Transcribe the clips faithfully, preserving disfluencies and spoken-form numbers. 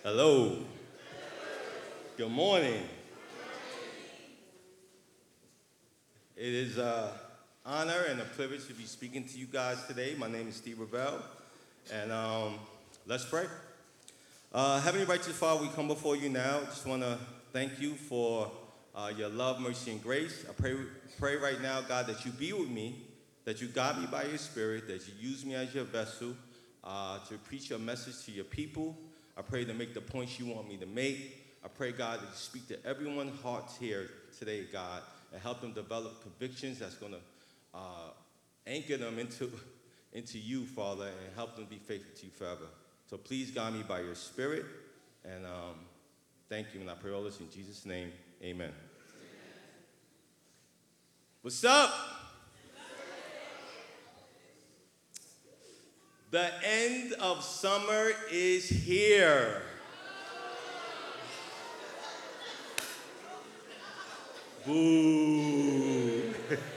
Hello. Good morning. It is an honor and a privilege to be speaking to you guys today. My name is Steve Ravel, and um, let's pray. Uh, Heavenly Righteous Father, we come before you now. Just want to thank you for uh, your love, mercy, and grace. I pray, pray right now, God, that you be with me, that you guide me by your Spirit, that you use me as your vessel uh, to preach your message to your people. I pray to make the points you want me to make. I pray, God, that you speak to everyone's hearts here today, God, and help them develop convictions that's going to uh, anchor them into, into you, Father, and help them be faithful to you forever. So please guide me by your Spirit, and um, thank you, and I pray all this in Jesus' name. Amen. Amen. What's up? The end of summer is here. Boo.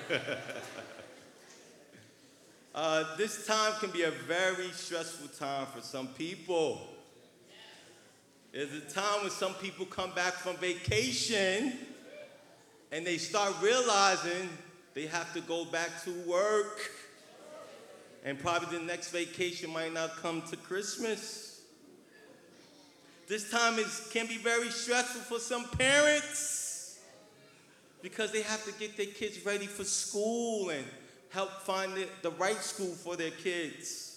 uh, this time can be a very stressful time for some people. It's a time when some people come back from vacation and they start realizing they have to go back to work. And probably the next vacation might not come to Christmas. This time is, can be very stressful for some parents because they have to get their kids ready for school and help find the, the right school for their kids.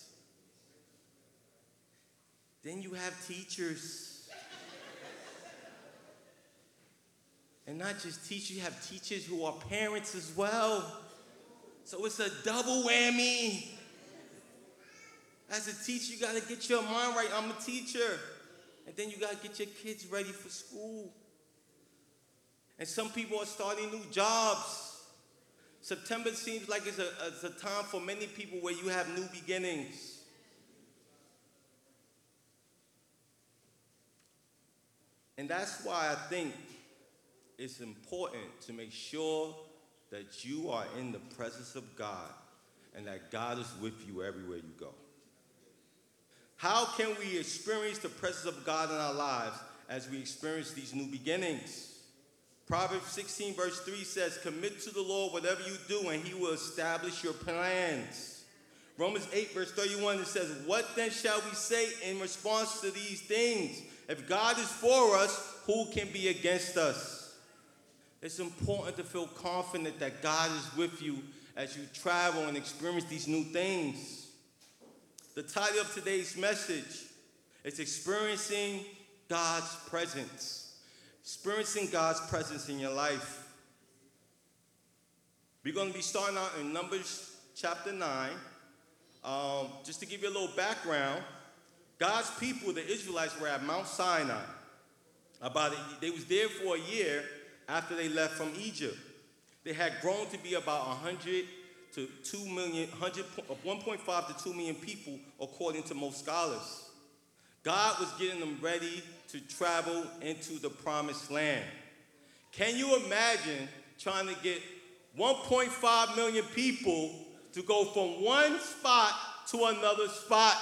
Then you have teachers. And not just teachers, you have teachers who are parents as well. So it's a double whammy. As a teacher, you got to get your mind right. I'm a teacher. And then you got to get your kids ready for school. And some people are starting new jobs. September seems like it's a, it's a time for many people where you have new beginnings. And that's why I think it's important to make sure that you are in the presence of God and that God is with you everywhere you go. How can we experience the presence of God in our lives as we experience these new beginnings? Proverbs sixteen verse three says, commit to the Lord whatever you do and he will establish your plans. Romans eight verse thirty-one, it says, what then shall we say in response to these things? If God is for us, who can be against us? It's important to feel confident that God is with you as you travel and experience these new things. The title of today's message is Experiencing God's Presence. Experiencing God's presence in your life. We're going to be starting out in Numbers chapter nine. Um, just to give you a little background, God's people, the Israelites, were at Mount Sinai. About a, they was there for a year after they left from Egypt. They had grown to be about one hundred to two million, one point five to two million people, according to most scholars. God was getting them ready to travel into the promised land. Can you imagine trying to get one point five million people to go from one spot to another spot?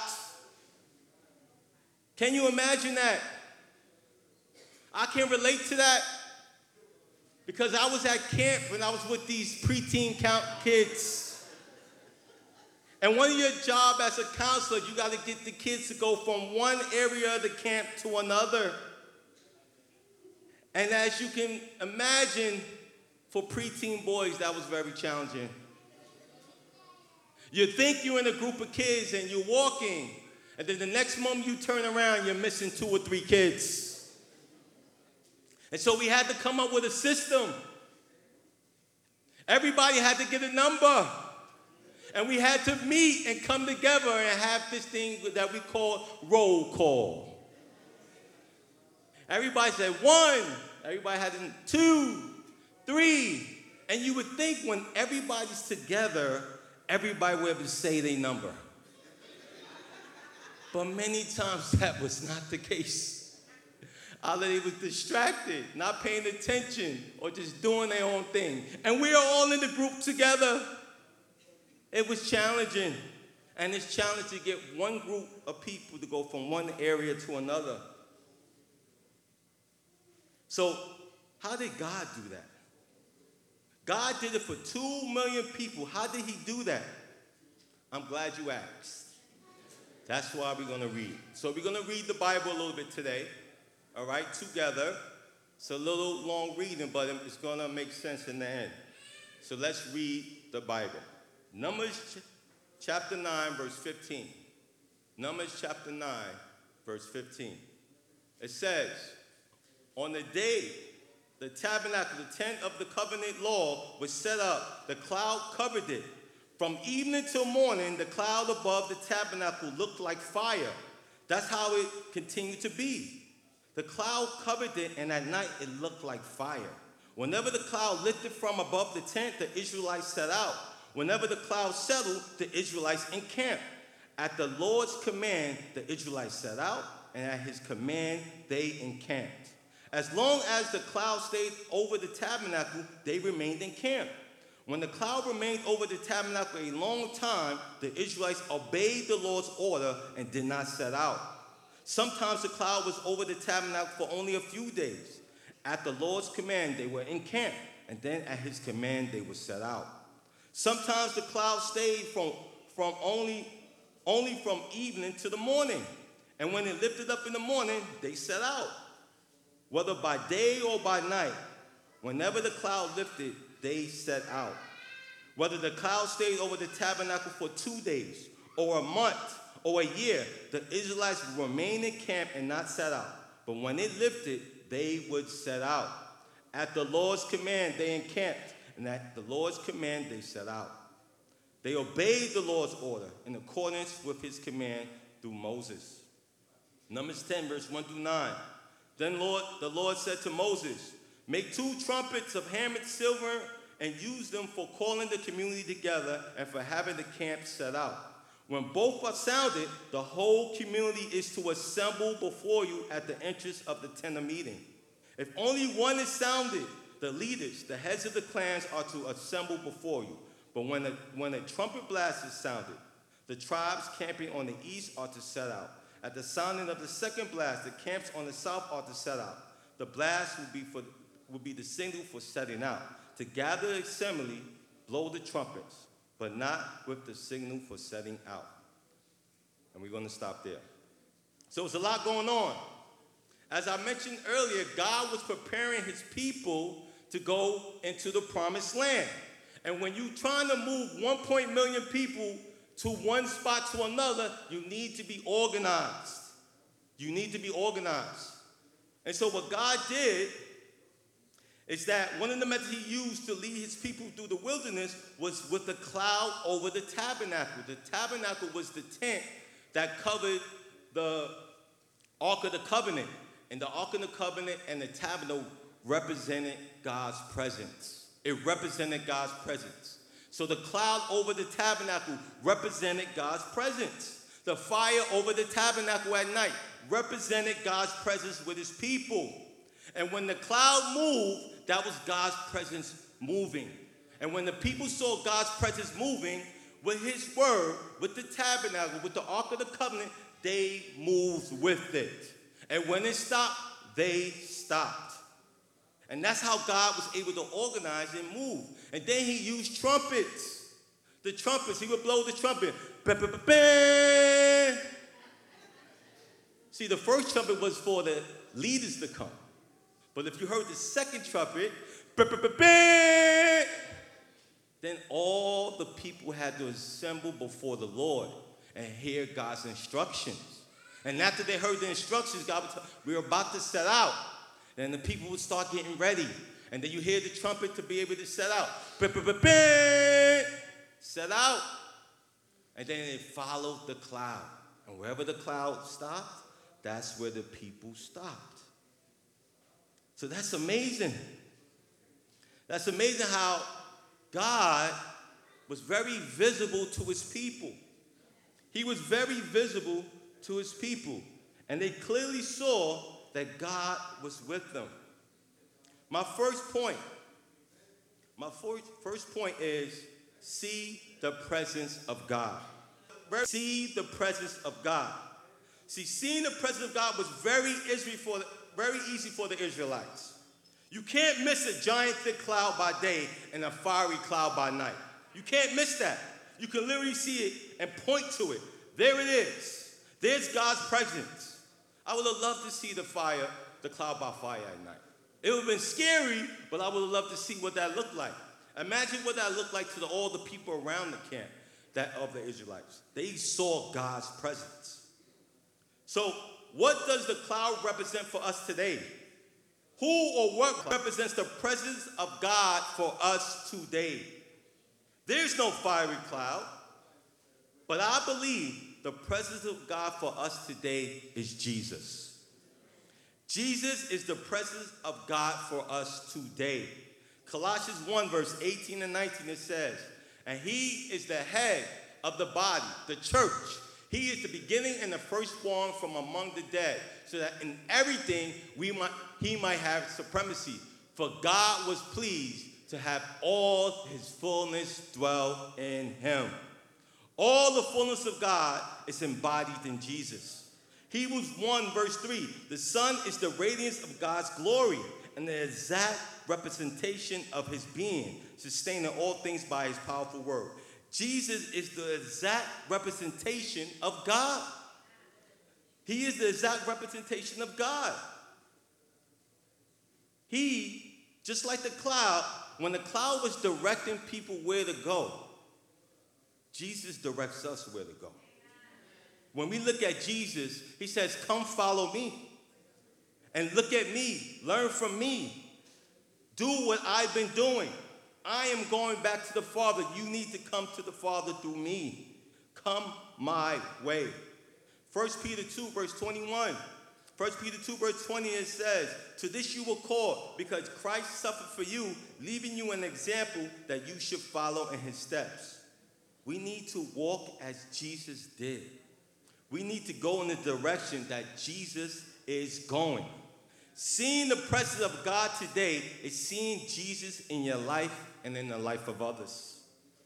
Can you imagine that? I can relate to that because I was at camp when I was with these preteen count kids. And one of your job as a counselor, you got to get the kids to go from one area of the camp to another. And as you can imagine, for preteen boys, that was very challenging. You think you're in a group of kids and you're walking, and then the next moment you turn around, you're missing two or three kids. And so we had to come up with a system. Everybody had to get a number. And we had to meet and come together and have this thing that we call roll call. Everybody said one. Everybody had two, three. And you would think when everybody's together, everybody would have to say their number. But many times that was not the case. Either they was distracted, not paying attention, or just doing their own thing. And we are all in the group together. It was challenging. And it's challenging to get one group of people to go from one area to another. So how did God do that? God did it for two million people. How did he do that? I'm glad you asked. That's why we're going to read. So we're going to read the Bible a little bit today, all right, together. It's a little long reading, but it's going to make sense in the end. So let's read the Bible. Numbers chapter nine, verse fifteen. Numbers chapter nine, verse fifteen. It says, on the day the tabernacle, the tent of the covenant law, was set up, the cloud covered it. From evening till morning, the cloud above the tabernacle looked like fire. That's how it continued to be. The cloud covered it, and at night it looked like fire. Whenever the cloud lifted from above the tent, the Israelites set out. Whenever the cloud settled, the Israelites encamped. At the Lord's command, the Israelites set out, and at his command, they encamped. As long as the cloud stayed over the tabernacle, they remained encamped. When the cloud remained over the tabernacle a long time, the Israelites obeyed the Lord's order and did not set out. Sometimes the cloud was over the tabernacle for only a few days. At the Lord's command, they were encamped, and then at his command, they were set out. Sometimes the cloud stayed from, from only, only from evening to the morning, and when it lifted up in the morning, they set out. Whether by day or by night, whenever the cloud lifted, they set out. Whether the cloud stayed over the tabernacle for two days, or a month, or a year, the Israelites would remain in camp and not set out. But when it lifted, they would set out. At the Lord's command, they encamped, and at the Lord's command, they set out. They obeyed the Lord's order in accordance with his command through Moses. Numbers ten, verse one through nine. Then Lord, the Lord said to Moses, make two trumpets of hammered silver and use them for calling the community together and for having the camp set out. When both are sounded, the whole community is to assemble before you at the entrance of the tent of meeting. If only one is sounded, the leaders, the heads of the clans, are to assemble before you. But when a, when a trumpet blast is sounded, the tribes camping on the east are to set out. At the sounding of the second blast, the camps on the south are to set out. The blast will be, for, will be the signal for setting out. To gather the assembly, blow the trumpets, but not with the signal for setting out. And we're going to stop there. So there's a lot going on. As I mentioned earlier, God was preparing his people to go into the promised land. And when you're trying to move one point million people to one spot to another, you need to be organized. You need to be organized. And so what God did is that one of the methods he used to lead his people through the wilderness was with the cloud over the tabernacle. The tabernacle was the tent that covered the Ark of the Covenant. And the Ark of the Covenant and the tabernacle represented God's presence. It represented God's presence. So the cloud over the tabernacle represented God's presence. The fire over the tabernacle at night represented God's presence with his people. And when the cloud moved, that was God's presence moving. And when the people saw God's presence moving with his word, with the tabernacle, with the Ark of the Covenant, they moved with it. And when it stopped, they stopped. And that's how God was able to organize and move. And then he used trumpets. The trumpets, he would blow the trumpet. Ba-ba-ba-ba. See, the first trumpet was for the leaders to come. But if you heard the second trumpet, ba-ba-ba-ba, then all the people had to assemble before the Lord and hear God's instructions. And after they heard the instructions, God would tell, we're about to set out. Then the people would start getting ready. And then you hear the trumpet to be able to set out. Set out. And then it followed the cloud. And wherever the cloud stopped, that's where the people stopped. So that's amazing. That's amazing how God was very visible to his people. He was very visible to his people. And they clearly saw that God was with them. My first point, my first, first point is see the presence of God. See the presence of God. See, seeing the presence of God was very easy for the, very easy for the Israelites. You can't miss a giant thick cloud by day and a fiery cloud by night. You can't miss that. You can literally see it and point to it. There it is. There's God's presence. I would have loved to see the fire, the cloud by fire at night. It would have been scary, but I would have loved to see what that looked like. Imagine what that looked like to the, all the people around the camp that of the Israelites. They saw God's presence. So what does the cloud represent for us today? Who or what represents the presence of God for us today? There's no fiery cloud, but I believe the presence of God for us today is Jesus. Jesus is the presence of God for us today. Colossians one, verse eighteen and nineteen, it says, and he is the head of the body, the church. He is the beginning and the firstborn from among the dead, so that in everything we might, he might have supremacy. For God was pleased to have all his fullness dwell in him. All the fullness of God is embodied in Jesus. Hebrews one, verse three, the Son is the radiance of God's glory and the exact representation of his being, sustaining all things by his powerful word. Jesus is the exact representation of God. He is the exact representation of God. He, just like the cloud, when the cloud was directing people where to go, Jesus directs us where to go. When we look at Jesus, he says, come follow me. And look at me. Learn from me. Do what I've been doing. I am going back to the Father. You need to come to the Father through me. Come my way. First Peter two, verse twenty-one. First Peter two, verse twenty, it says, to this you were called, because Christ suffered for you, leaving you an example that you should follow in his steps. We need to walk as Jesus did. We need to go in the direction that Jesus is going. Seeing the presence of God today is seeing Jesus in your life and in the life of others.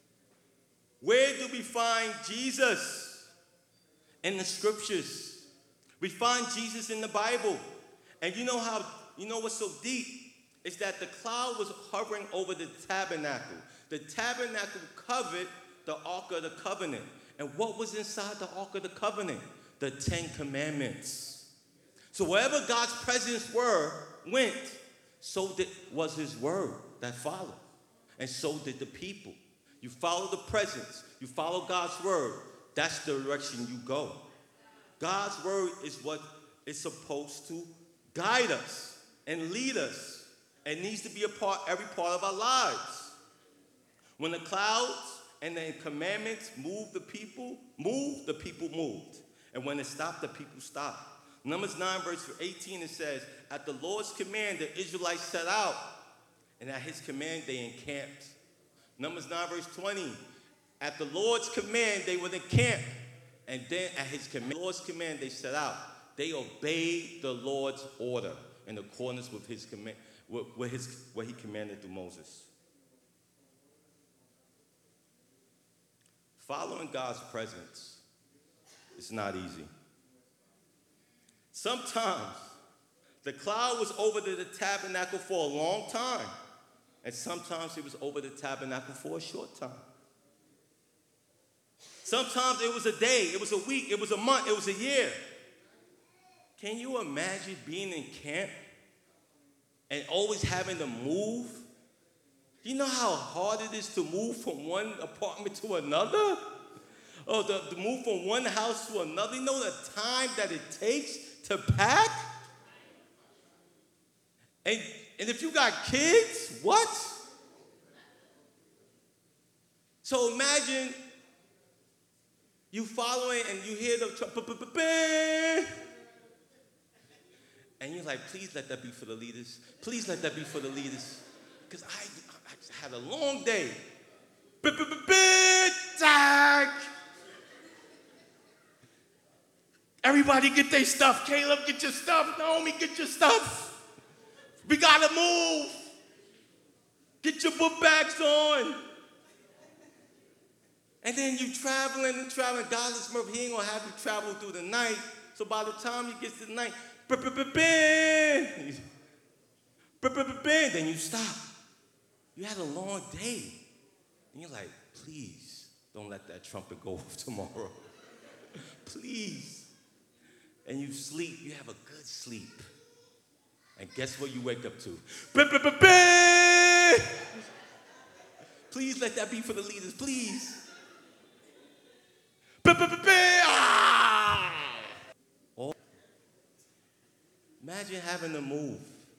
Where do we find Jesus? In the scriptures. We find Jesus in the Bible. And you know how, you know what's so deep? Is that the cloud was hovering over the tabernacle. The tabernacle covered the Ark of the Covenant. And what was inside the Ark of the Covenant? The Ten Commandments. So wherever God's presence were, went, so did, was his word that followed. And so did the people. You follow the presence. You follow God's word. That's the direction you go. God's word is what is supposed to guide us and lead us. It needs to be a part, every part of our lives. When the clouds and the commandments moved the people, moved, the people moved. And when it stopped, the people stopped. Numbers nine, verse eighteen, it says, at the Lord's command, the Israelites set out, and at his command, they encamped. Numbers nine, verse twenty, at the Lord's command, they would encamp, and then at his command, Lord's command, they set out. They obeyed the Lord's order in accordance with his command, with, with his, what he commanded through Moses. Following God's presence is not easy. Sometimes the cloud was over the tabernacle for a long time, and sometimes it was over the tabernacle for a short time. Sometimes it was a day, it was a week, it was a month, it was a year. Can you imagine being in camp and always having to move? You know how hard it is to move from one apartment to another? Or to, to move from one house to another? You know the time that it takes to pack? And, and if you got kids, what? So imagine you following and you hear the trumpet, and you're like, please let that be for the leaders. Please let that be for the leaders. Because I, I had a long day. Tag. Everybody get their stuff. Caleb, get your stuff. Naomi, get your stuff. We gotta move. Get your book bags on. And then you traveling and traveling. Godless Murphy, he ain't gonna have you travel through the night. So by the time you get to the night, Then you stop. You had a long day. And you're like, please, don't let that trumpet go off tomorrow. Please. And you sleep. You have a good sleep. And guess what you wake up to? Please let that be for the leaders, please. Oh. Imagine having to move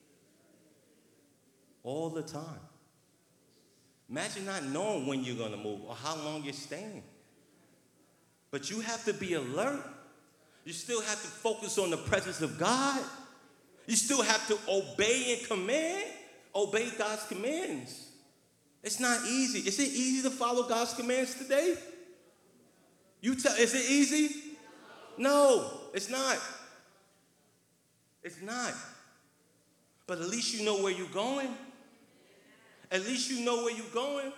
all the time. Imagine not knowing when you're going to move or how long you're staying. But you have to be alert. You still have to focus on the presence of God. You still have to obey and command, obey God's commands. It's not easy. Is it easy to follow God's commands today? You tell, is it easy? No, it's not. It's not. But at least you know where you're going. At least you know where you're going.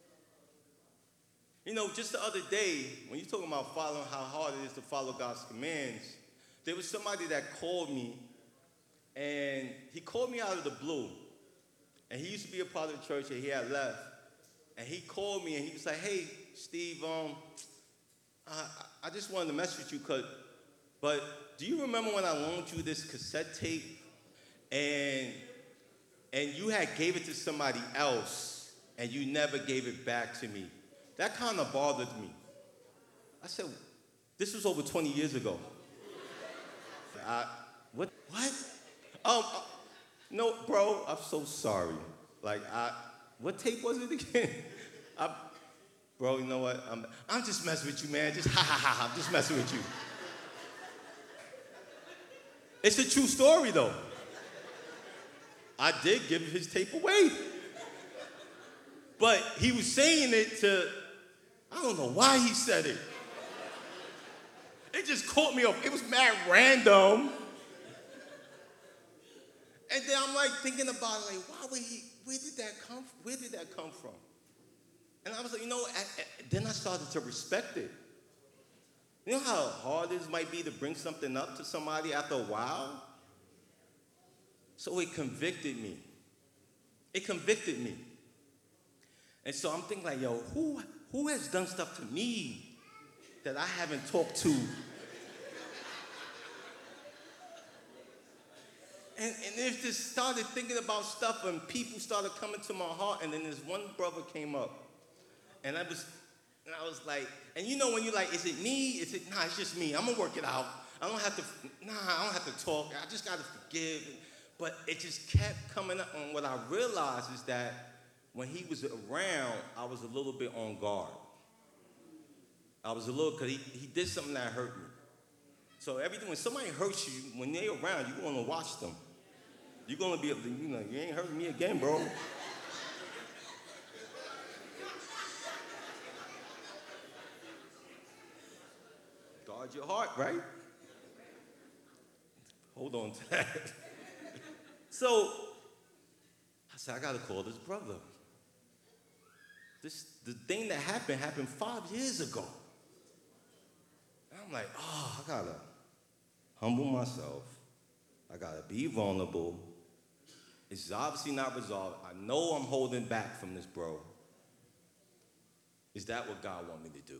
You know, just the other day, when you're talking about following how hard it is to follow God's commands, there was somebody that called me, and he called me out of the blue. And he used to be a part of the church, and he had left. And he called me, and he was like, hey, Steve, um, I, I just wanted to mess with you, cause, but do you remember when I loaned you this cassette tape, and, and you had gave it to somebody else, and you never gave it back to me? That kind of bothered me. I said, this was over twenty years ago. I, what? What? Um, uh, no, bro, I'm so sorry. Like, I, what tape was it again? I, bro, you know what? I'm, I'm just messing with you, man. Just ha, ha, ha, I'm just messing with you. It's a true story, though. I did give his tape away. But he was saying it to, I don't know why he said it. It just caught me off. It was mad random. And then I'm like thinking about it, like, why would he, where did that come from? Where did that come from? And I was like, you know, I, I, then I started to respect it. You know how hard it might be to bring something up to somebody after a while? So it convicted me. It convicted me. And so I'm thinking like, yo, who, who has done stuff to me that I haven't talked to? And, and it just started thinking about stuff, and people started coming to my heart, and then this one brother came up. And I was, and I was like, and you know when you're like, is it me? Is it, nah, it's just me. I'm gonna work it out. I don't have to, nah, I don't have to talk. I just gotta forgive. But it just kept coming up, and what I realized is that when he was around, I was a little bit on guard. I was a little, because he, he did something that hurt me. So everything, when somebody hurts you, when they're around, you're going to watch them. You're going to be, you know, you ain't hurting me again, bro. Guard your heart, right? Hold on to that. So I said, I got to call this brother. This, the thing that happened happened five years ago. And I'm like, oh, I got to humble myself. I got to be vulnerable. It's obviously not resolved. I know I'm holding back from this, bro. Is that what God want me to do?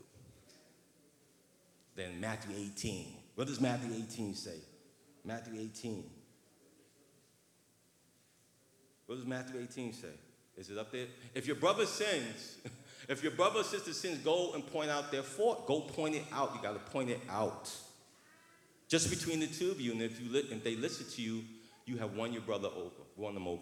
Then Matthew eighteen. What does Matthew eighteen say? Matthew eighteen. What does Matthew eighteen say? Is it up there? If your brother sins, if your brother or sister sins, go and point out their fault. Go point it out. You got to point it out. Just between the two of you, and if you li- if they listen to you, you have won your brother over, won them over.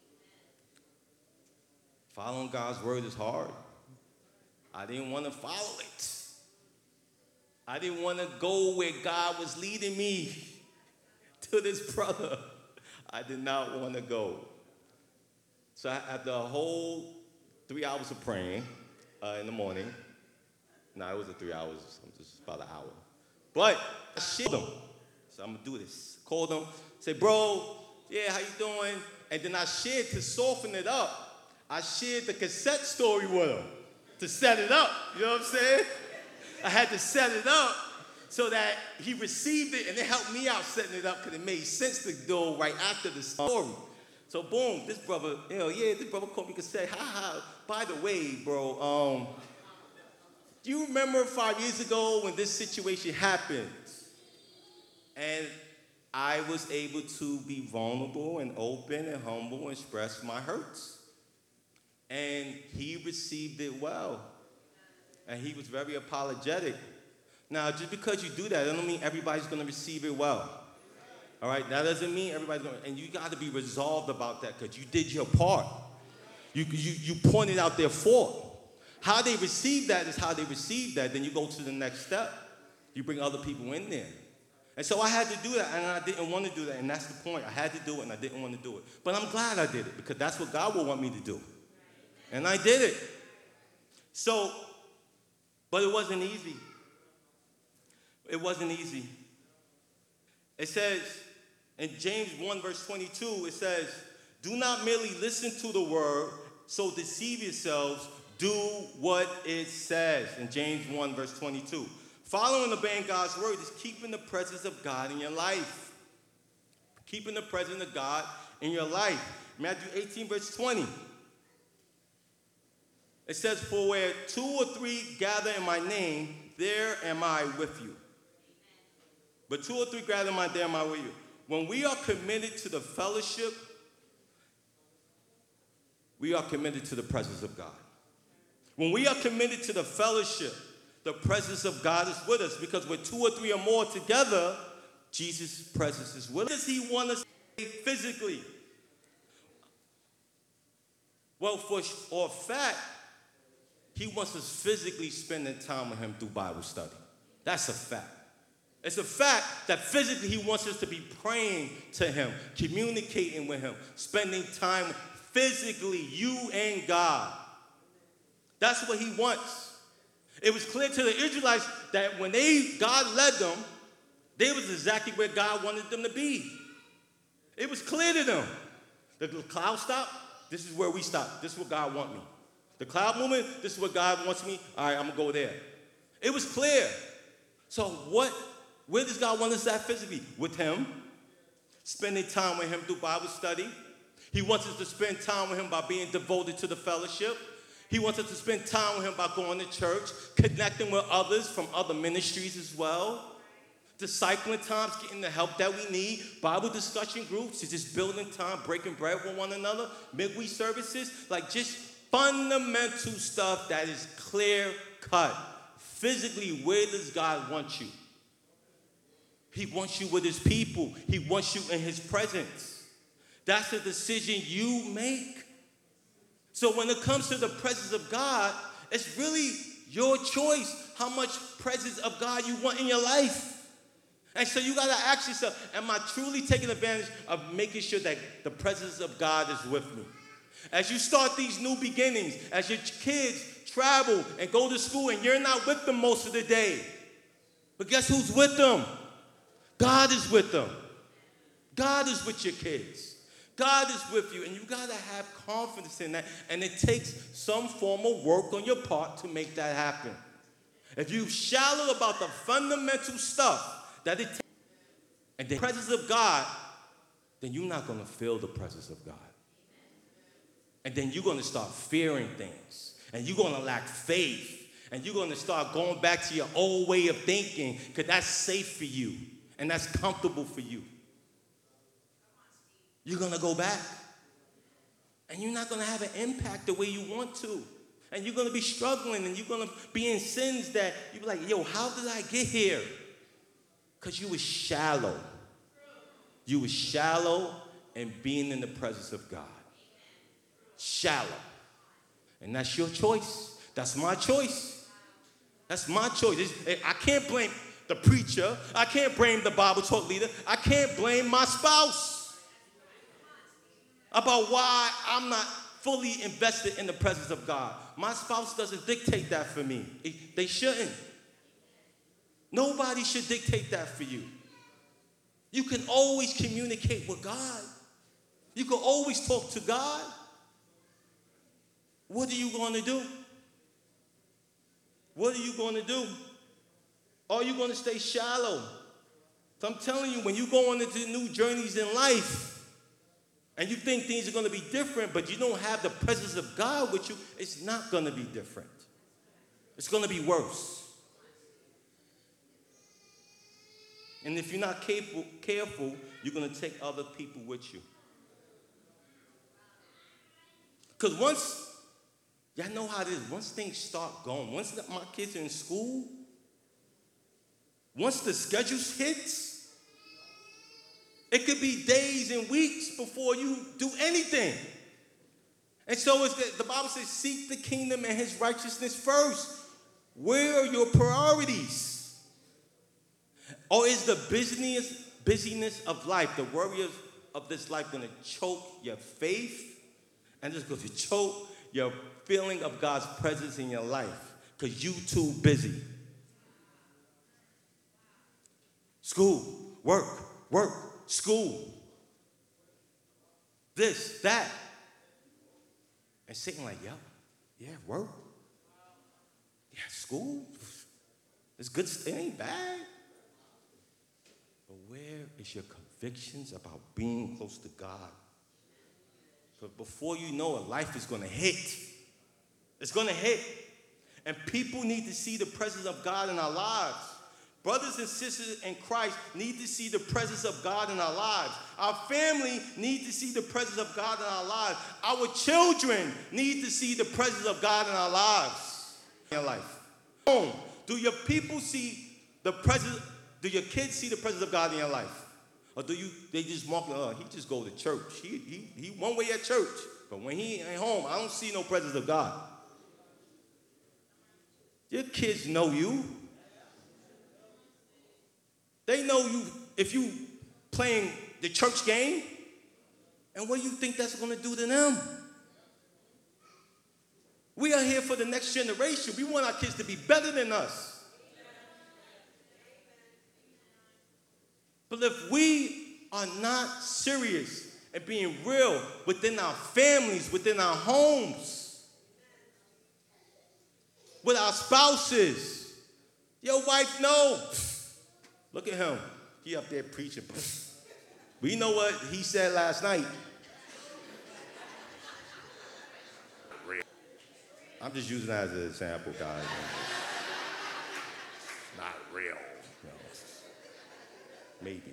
Following God's word is hard. I didn't want to follow it. I didn't want to go where God was leading me to this brother. I did not want to go. So after a whole three hours of praying uh, in the morning, no, it wasn't three hours, just about an hour. But I shared them. So I'm going to do this. Called them, say, bro, yeah, how you doing? And then I shared to soften it up. I shared the cassette story with him to set it up. You know what I'm saying? I had to set it up so that he received it, and it helped me out setting it up because it made sense to go right after the story. So boom, this brother, you know, yeah, this brother called me and said, ha ha, by the way, bro, um, do you remember five years ago when this situation happened? And I was able to be vulnerable and open and humble and express my hurts. And he received it well. And he was very apologetic. Now, just because you do that, that don't mean everybody's going to receive it well. All right? That doesn't mean everybody's going to. And you got to be resolved about that because you did your part. You, you, you pointed out their fault. How they receive that is how they receive that. Then you go to the next step. You bring other people in there. And so I had to do that, and I didn't want to do that. And that's the point. I had to do it, and I didn't want to do it. But I'm glad I did it because that's what God will want me to do. And I did it. So, but it wasn't easy. It wasn't easy. It says, in James one, verse twenty-two, it says, do not merely listen to the word, so deceive yourselves. Do what it says. In James one, verse twenty-two. Following and obeying God's word is keeping the presence of God in your life. Keeping the presence of God in your life. Matthew eighteen, verse twenty. It says, for where two or three gather in my name, there am I with you. But two or three gather in my name, there am I with you. When we are committed to the fellowship, we are committed to the presence of God. When we are committed to the fellowship, the presence of God is with us because with two or three or more together, Jesus' presence is with us. What does he want us to do physically? Well, for a fact, he wants us physically spending time with him through Bible study. That's a fact. It's a fact that physically he wants us to be praying to him, communicating with him, spending time physically, you and God. That's what he wants. It was clear to the Israelites that when they God led them, they was exactly where God wanted them to be. It was clear to them. The cloud stopped, this is where we stop. This is where God wants me. The cloud movement, this is where God wants me. All right, I'm going to go there. It was clear. So what, where does God want us at physically? With him. Spending time with him through Bible study. He wants us to spend time with him by being devoted to the fellowship. He wants us to spend time with him by going to church, connecting with others from other ministries as well. Discipling times, getting the help that we need. Bible discussion groups, just building time, breaking bread with one another. Midweek services, like just fundamental stuff that is clear cut. Physically, where does God want you? He wants you with his people. He wants you in his presence. That's a decision you make. So when it comes to the presence of God, it's really your choice how much presence of God you want in your life. And so you got to ask yourself, am I truly taking advantage of making sure that the presence of God is with me? As you start these new beginnings, as your kids travel and go to school and you're not with them most of the day. But guess who's with them? God is with them. God is with your kids. God is with you, and you got to have confidence in that, and it takes some form of work on your part to make that happen. If you're shallow about the fundamental stuff that it takes, and the presence of God, then you're not going to feel the presence of God. And then you're going to start fearing things, and you're going to lack faith, and you're going to start going back to your old way of thinking because that's safe for you, and that's comfortable for you. You're going to go back. And you're not going to have an impact the way you want to. And you're going to be struggling, and you're going to be in sins that you're like, yo, how did I get here? Because you were shallow. You were shallow in being in the presence of God. Shallow. And that's your choice. That's my choice. That's my choice. It's, I can't blame the preacher. I can't blame the Bible talk leader. I can't blame my spouse about why I'm not fully invested in the presence of God. My spouse doesn't dictate that for me. They shouldn't. Nobody should dictate that for you. You can always communicate with God. You can always talk to God. What are you going to do? What are you going to do? Are you going to stay shallow? So I'm telling you, when you go on into new journeys in life, and you think things are going to be different, but you don't have the presence of God with you, it's not going to be different. It's going to be worse. And if you're not capable, careful, you're going to take other people with you. Because once, y'all know how it is, once things start going, once my kids are in school, once the schedule hits, it could be days and weeks before you do anything. And so it's the, the Bible says, seek the kingdom and his righteousness first. Where are your priorities? Or is the busyness, busyness of life, the worries of this life, going to choke your faith? And just going to choke your feeling of God's presence in your life because you too busy. School, work, work, school. This, that. And Satan like, yeah, yeah, work. Yeah, school. It's good, it ain't bad. But where is your convictions about being close to God? Because before you know it, life is going to hit. It's going to hit. And people need to see the presence of God in our lives. Brothers and sisters in Christ need to see the presence of God in our lives. Our family need to see the presence of God in our lives. Our children need to see the presence of God in our lives. In your life. Home. Do your people see the presence? Do your kids see the presence of God in your life? Or do you, they just mark, oh, he just go to church. He, he, he one way at church. But when he ain't home, I don't see no presence of God. Your kids know you. They know you if you playing the church game. And what do you think that's going to do to them? We are here for the next generation. We want our kids to be better than us. But if we are not serious and being real within our families, within our homes, with our spouses, your wife knows. Look at him. He up there preaching. We know what he said last night. I'm just using that as an example, guys. Not real. No. Maybe.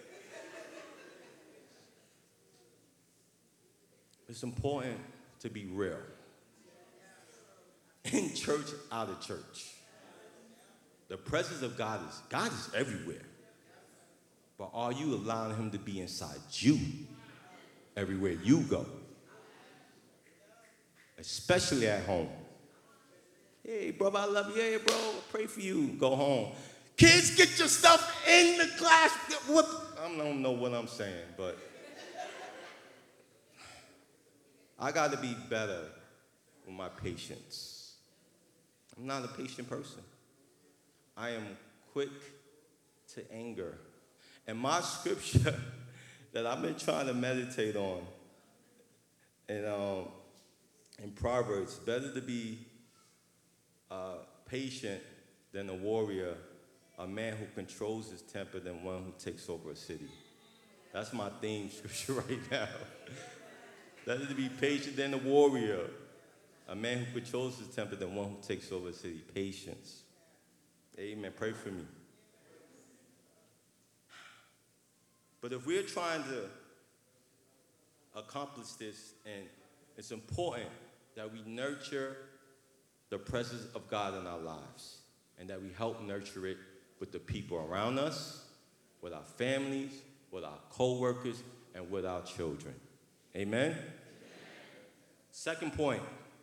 It's important to be real. In church, out of church. The presence of God is, God is everywhere. But are you allowing him to be inside you everywhere you go? Especially at home. Hey, brother, I love you. Hey, bro, I pray for you. Go home. Kids, get your stuff in the class. What? I don't know what I'm saying, but I got to be better with my patience. I'm not a patient person. I am quick to anger. And my scripture that I've been trying to meditate on in, um, in Proverbs, better to be uh, patient than a warrior, a man who controls his temper than one who takes over a city. That's my theme scripture right now. Better to be patient than a warrior, a man who controls his temper than one who takes over a city. Patience. Amen. Pray for me. But if we're trying to accomplish this, and it's important that we nurture the presence of God in our lives, and that we help nurture it with the people around us, with our families, with our co-workers, and with our children. Amen? Amen. Second point.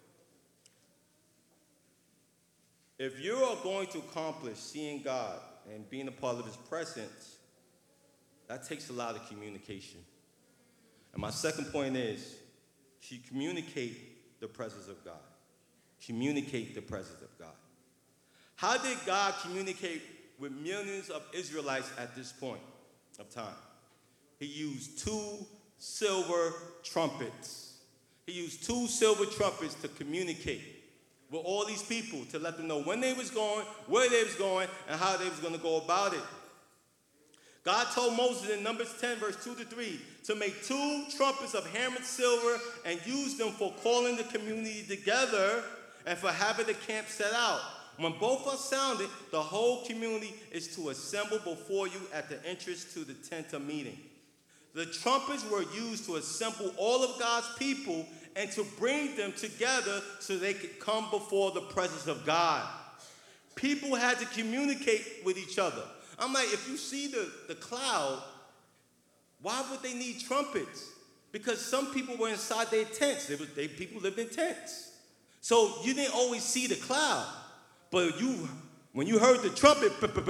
If you are going to accomplish seeing God and being a part of his presence, that takes a lot of communication. And my second point is, you communicate the presence of God. Communicate the presence of God. How did God communicate with millions of Israelites at this point of time? He used two silver trumpets. He used two silver trumpets to communicate with all these people, to let them know when they was going, where they was going, and how they was going to go about it. God told Moses in Numbers ten, verse two to three, to make two trumpets of hammered silver and use them for calling the community together and for having the camp set out. When both are sounded, the whole community is to assemble before you at the entrance to the tent of meeting. The trumpets were used to assemble all of God's people and to bring them together so they could come before the presence of God. People had to communicate with each other. I'm like, if you see the, the cloud, why would they need trumpets? Because some people were inside their tents. They, was, they people lived in tents. So you didn't always see the cloud. But you, when you heard the trumpet,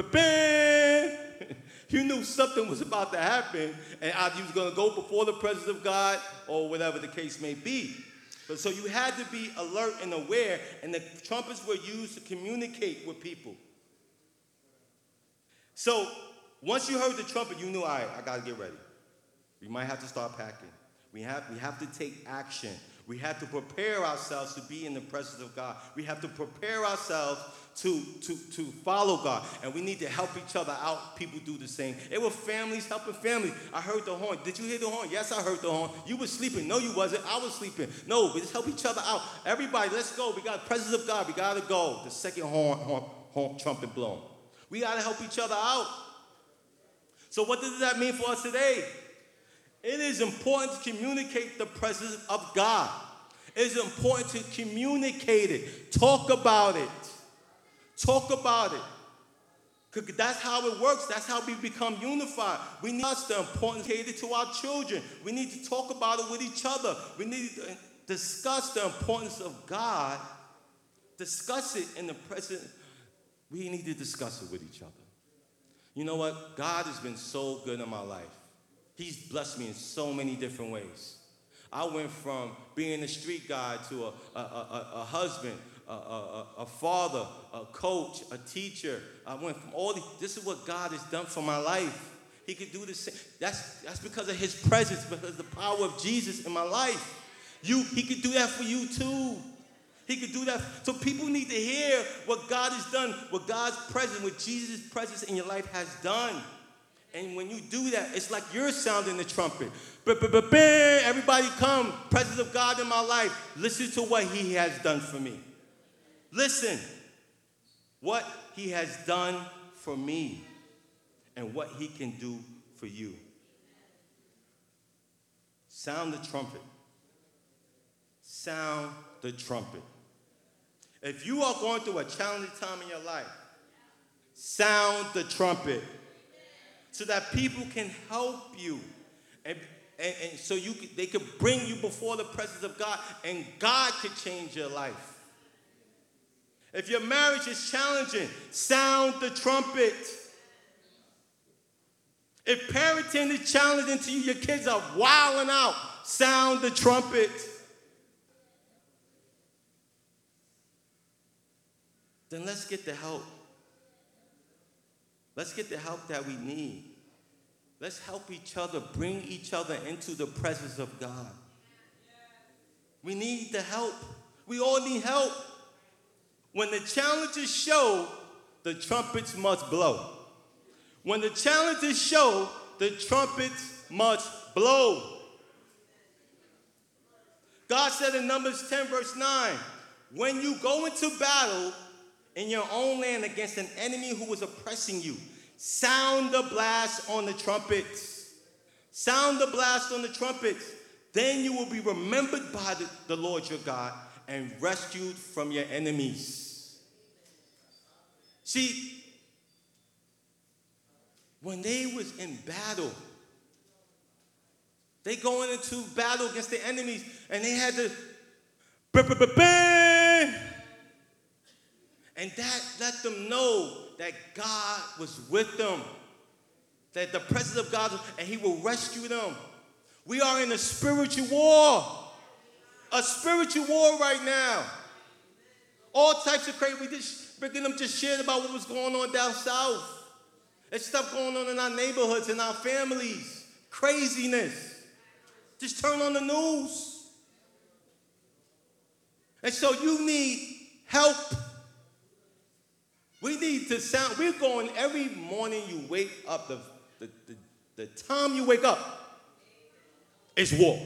you knew something was about to happen, and either you was going to go before the presence of God or whatever the case may be. But so you had to be alert and aware, and the trumpets were used to communicate with people. So once you heard the trumpet, you knew, all right, I got to get ready. We might have to start packing. We have, we have to take action. We have to prepare ourselves to be in the presence of God. We have to prepare ourselves to, to, to follow God. And we need to help each other out. People do the same. It was families helping families. I heard the horn. Did you hear the horn? Yes, I heard the horn. You were sleeping. No, you wasn't. I was sleeping. No, we just help each other out. Everybody, let's go. We got the presence of God. We got to go. The second horn, horn, horn trumpet blown. We got to help each other out. So what does that mean for us today? It is important to communicate the presence of God. It is important to communicate it. Talk about it. Talk about it. Because that's how it works. That's how we become unified. We need us the importance it to our children. We need to talk about it with each other. We need to discuss the importance of God. Discuss it in the present. We need to discuss it with each other. You know what? God has been so good in my life. He's blessed me in so many different ways. I went from being a street guy to a, a, a, a husband, a, a, a father, a coach, a teacher. I went from all these. This is what God has done for my life. He could do the same. That's, that's because of his presence, because of the power of Jesus in my life. You, he could do that for you too. He could do that. So people need to hear what God has done, what God's presence, what Jesus' presence in your life has done. And when you do that, it's like you're sounding the trumpet. Everybody come, presence of God in my life. Listen to what he has done for me. Listen, what he has done for me and what he can do for you. Sound the trumpet. Sound the trumpet. If you are going through a challenging time in your life, sound the trumpet. So that people can help you. And, and, and so you can, they can bring you before the presence of God, and God could change your life. If your marriage is challenging, sound the trumpet. If parenting is challenging to you, your kids are wilding out, sound the trumpet. Then let's get the help. Let's get the help that we need. Let's help each other, bring each other into the presence of God. We need the help. We all need help. When the challenges show, the trumpets must blow. When the challenges show, the trumpets must blow. God said in Numbers ten, verse nine, when you go into battle in your own land against an enemy who is oppressing you, sound the blast on the trumpets. Sound the blast on the trumpets. Then you will be remembered by the, the Lord your God and rescued from your enemies. See, when they was in battle, they going into battle against the enemies, and they had to bang. And that let them know that God was with them, that the presence of God, and he will rescue them. We are in a spiritual war, a spiritual war right now. All types of crazy. We just, them just shared about what was going on down south. There's stuff going on in our neighborhoods, in our families. Craziness. Just turn on the news. And so you need help. We need to sound. We're going every morning you wake up. The, the, the, the time you wake up is war.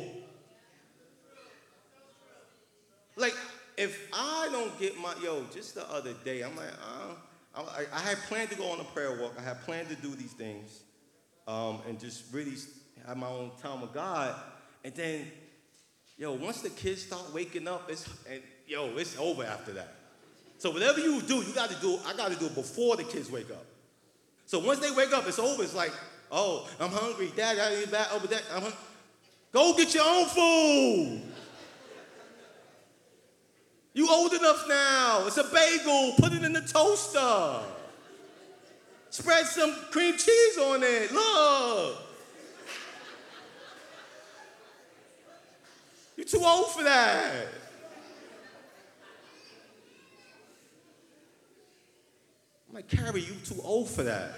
Like, if I don't get my, yo, just the other day, I'm like, uh, I, I had planned to go on a prayer walk. I had planned to do these things um, and just really have my own time with God. And then, yo, once the kids start waking up, it's, and, yo, it's over after that. So whatever you do, you got to do, I got to do it before the kids wake up. So once they wake up, it's over. It's like, oh, I'm hungry. Dad, I need back over there. I'm hungry. Go get your own food. You old enough now. It's a bagel. Put it in the toaster. Spread some cream cheese on it. Look. You're too old for that. I'm like, Carrie, you too old for that.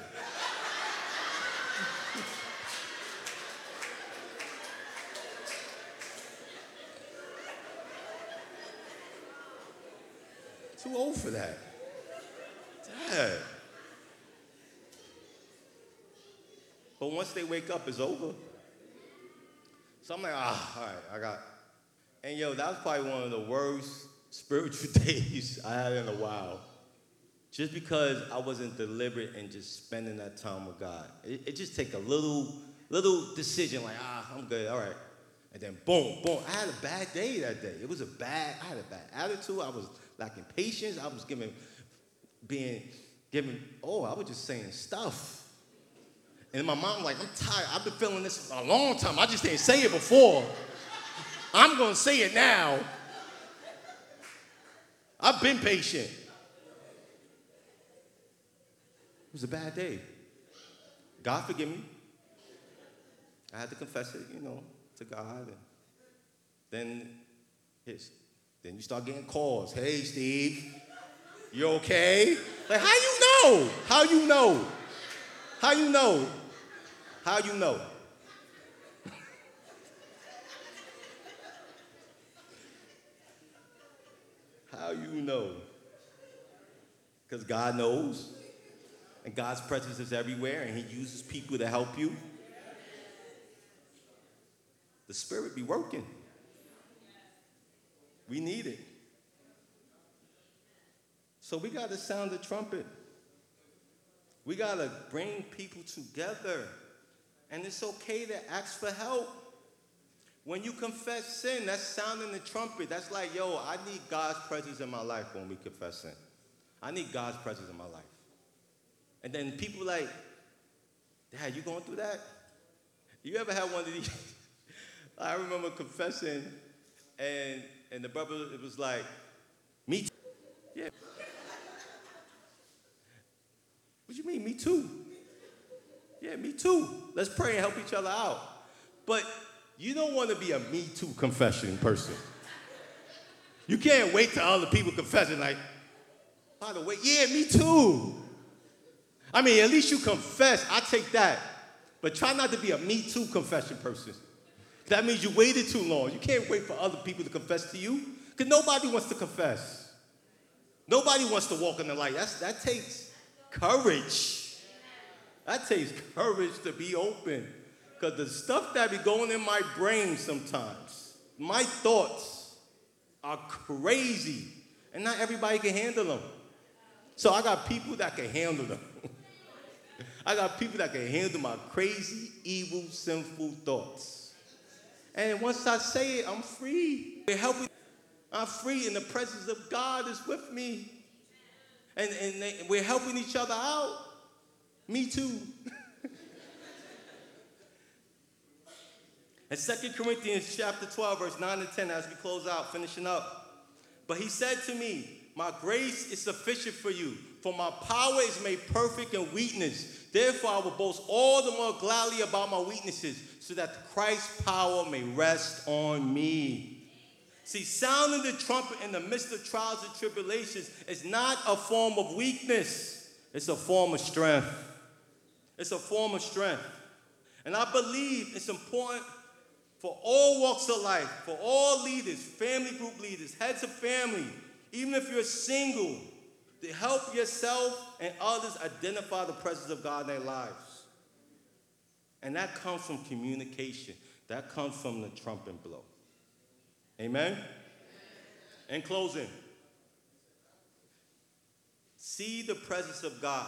Too old for that. Dad. But once they wake up, it's over. So I'm like, ah, all right, I got. And yo, that was probably one of the worst spiritual days I had in a while. Just because I wasn't deliberate in just spending that time with God. It, it just take a little, little decision like, ah, I'm good, all right. And then boom, boom. I had a bad day that day. It was a bad, I had a bad attitude. I was lacking patience. I was giving, being, giving, oh, I was just saying stuff. And my mom was like, I'm tired. I've been feeling this for a long time. I just didn't say it before. I'm going to say it now. I've been patient. It was a bad day. God forgive me. I had to confess it, you know, to God. And then, his, then you start getting calls. Hey, Steve, you okay? Like, how you know? How you know? How you know? How you know? How you know? Because God knows. And God's presence is everywhere, and he uses people to help you. The Spirit be working. We need it. So we got to sound the trumpet. We got to bring people together. And it's okay to ask for help. When you confess sin, that's sounding the trumpet. That's like, yo, I need God's presence in my life when we confess sin. I need God's presence in my life. And then people like, Dad, you going through that? You ever had one of these? I remember confessing, and and the brother, it was like, me too. Yeah. What you mean, me too? Yeah, me too. Let's pray and help each other out. But you don't want to be a me too confession person. You can't wait till other people confess it like, by the way, yeah, me too. I mean, at least you confess. I take that. But try not to be a me too confession person. That means you waited too long. You can't wait for other people to confess to you because nobody wants to confess. Nobody wants to walk in the light. That's, that takes courage. That takes courage to be open because the stuff that be going in my brain sometimes, my thoughts are crazy and not everybody can handle them. So I got people that can handle them. I got people that can handle my crazy, evil, sinful thoughts. And once I say it, I'm free. They're helping. I'm free, and the presence of God is with me. And, and they, we're helping each other out. Me too. In Second Corinthians chapter twelve, verse nine and ten, as we close out, finishing up. But he said to me, my grace is sufficient for you, for my power is made perfect in weakness. Therefore, I will boast all the more gladly about my weaknesses, so that Christ's power may rest on me. See, sounding the trumpet in the midst of trials and tribulations is not a form of weakness. It's a form of strength. It's a form of strength. And I believe it's important for all walks of life, for all leaders, family group leaders, heads of family, even if you're single, to help yourself and others identify the presence of God in their lives. And that comes from communication. That comes from the trumpet blow. Amen? In closing, see the presence of God.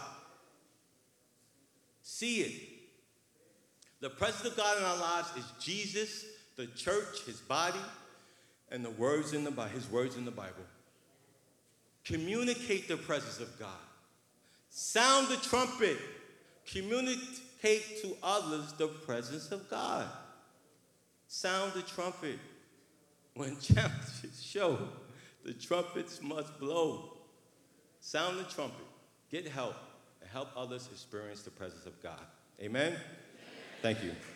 See it. The presence of God in our lives is Jesus, the church, his body, and the words in the Bible, his words in the Bible. Communicate the presence of God. Sound the trumpet. Communicate to others the presence of God. Sound the trumpet. When challenges show, the trumpets must blow. Sound the trumpet. Get help. And help others experience the presence of God. Amen? Amen. Thank you.